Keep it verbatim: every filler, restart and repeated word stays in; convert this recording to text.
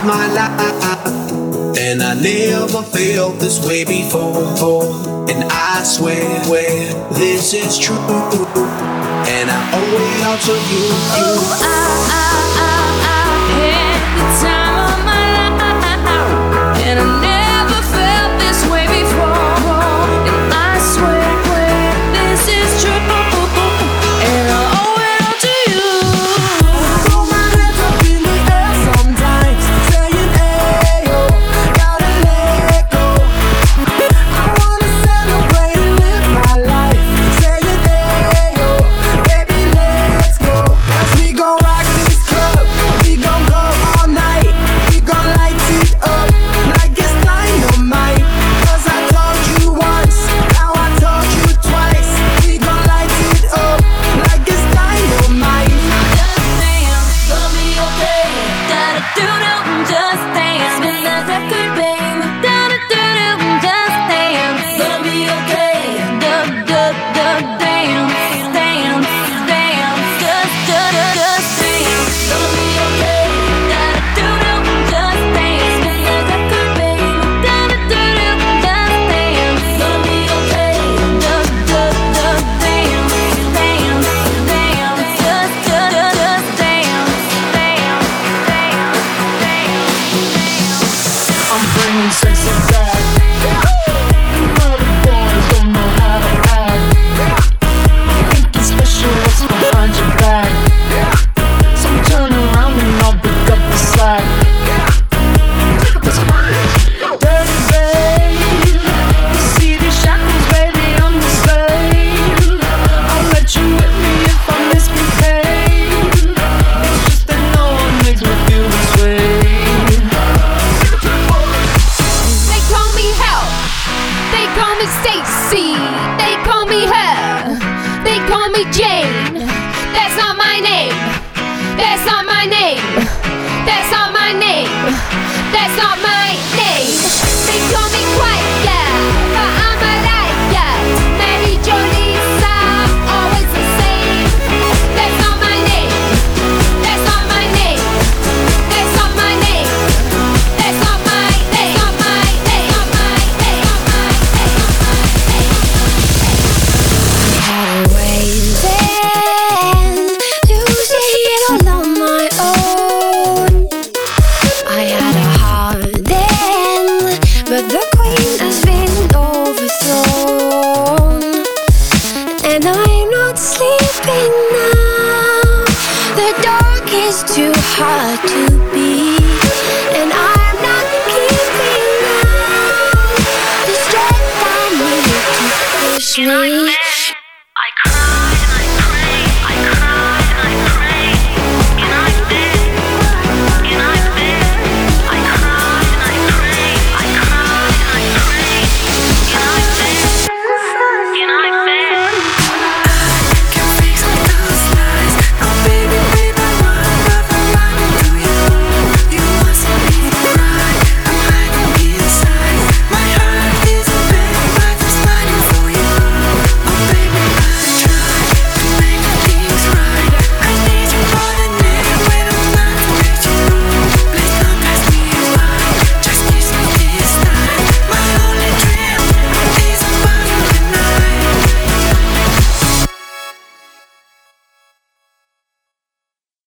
my life, and I never felt this way before. And I swear, swear this is true, and I owe it all to you. Oh, I, I, I, I had the time of my life, and I never felt this way before. And I swear, swear this is true, and I owe it all to you. Throw my hands up in the air sometimes, saying, "Ayo, gotta let go." I wanna celebrate and live my life, saying, "Ayo, baby, let's go." As we gon' rock this club, we gon' go all night. We gon' light it up like it's dynamite. 'Cause I told you once, now I told you twice. We gon' light it up like it's dynamite. Just dance, gonna be okay. Da da do do, just dance. Spin that record, babe. Da da do do, just dance. Gonna be okay. Da da da dance, dance, dance. Just da da just dance. Gonna be okay. Da da do do, just dance. Spin that record, babe. Da da do do, just dance. Gonna be okay. Da da da dance, dance, dance. Just da da just dance, dance, dance, dance. I'm bringing sexy back. Other boys don't know how to act. Think it's special what's behind your back. So turn around and I'll pick up the slack. Dirty babe, you see these shackles, baby, I'm the slave. I'll let you whip me if I misbehave. It's just that no one makes me feel this way. They call me Hell, they call me Stacy, they call me her, they call me Jane. That's not my name, that's not my name, that's not my name, that's not my name. They call me Quiet, but I'm a liar. Mary Jo Lisa, always the same. That's not my name, that's not my name, that's not my name. That's not my name, not my name, not my name, not my name. Had a way then to see it all on my own. I had a heart then, but the queen has been overthrown. And I'm not sleeping now. The dark is too hard to beat, and I'm not keeping now the strength I need to push me.